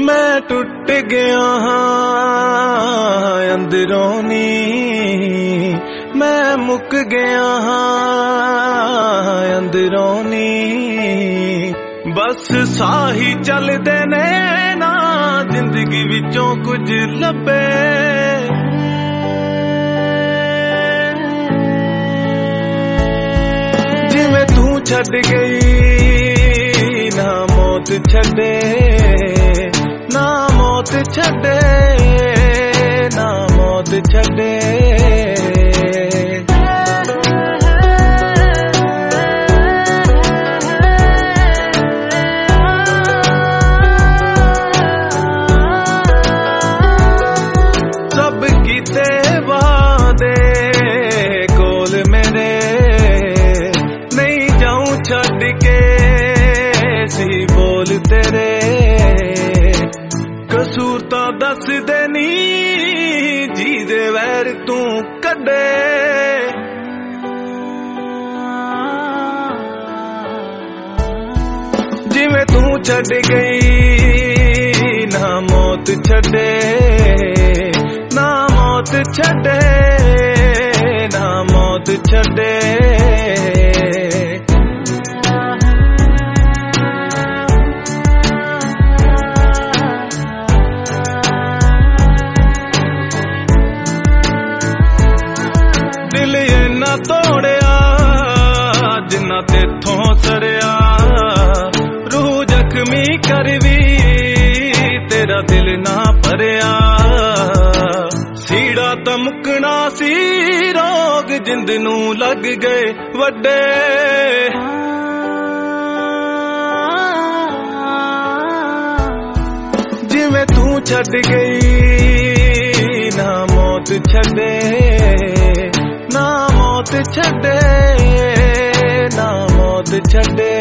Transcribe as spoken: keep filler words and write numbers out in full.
मैं टुट गया हाँ अंदरों नी, मैं मुक गया हाँ अंदरों नी। बस साही चलदे ने ना जिंदगी विचों कुछ लभे। जिवें तू छड्ड गई ना मौत छड्डे, ना मौत छड्डे, ना मौत छड्डे। सब कीते वादे कोल मेरे, नहीं जाऊं छड्ड के सी बोल तेरे। कसूर तां दस देनी जी दे वैर तू कड्डे। जिवें तू छड्ड गई ना मौत छड्डे, ना मौत छड्डे, ना मौत छड्डे। दिल इन्ना तोड़िया जिन्ना तेथों सड़िया, रूह जख्मी कर भी तेरा दिल ना भरिया। सीड़ा तमकना सी रोग जिंद नू लग गए वड्डे। जिवें तू छड्ड गई ना मौत छड्डे, ना मौत छड्डे, ना मौत छड्डे।